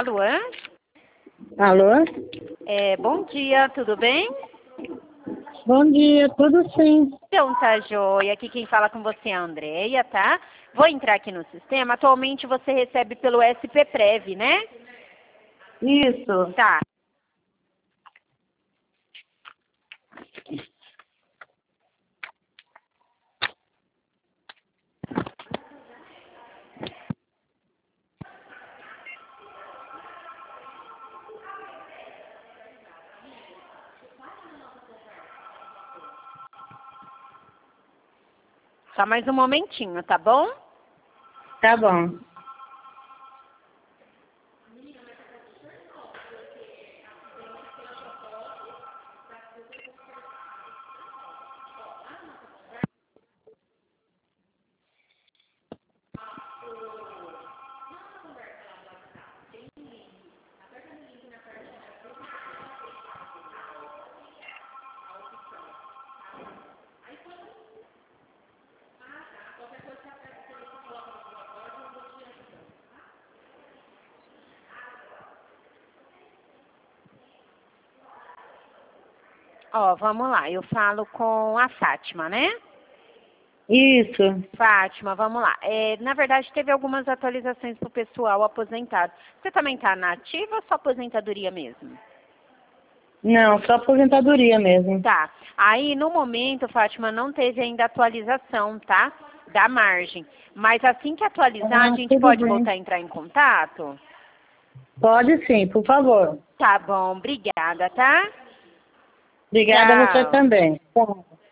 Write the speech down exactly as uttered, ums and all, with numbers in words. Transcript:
Alô? Alô? É, bom dia, tudo bem? Bom dia, tudo sim. Então tá, joia. Aqui quem fala com você é a Andréia, tá? Vou entrar aqui no sistema. Atualmente você recebe pelo S P Prev, né? Isso. Tá. Só mais um momentinho, tá bom? Tá bom. Ó, vamos lá. Eu falo com a Fátima, né? Isso. Fátima, vamos lá. É, na verdade, teve algumas atualizações para o pessoal aposentado. Você também está na ativa ou só aposentadoria mesmo? Não, só aposentadoria mesmo. Tá. Aí, no momento, Fátima, não teve ainda atualização, tá? Da margem. Mas assim que atualizar, Ah, a gente tudo pode bem. voltar a entrar em contato? Pode sim, por favor. Tá bom, obrigada, tá? Obrigada a você Tchau. também. Tchau.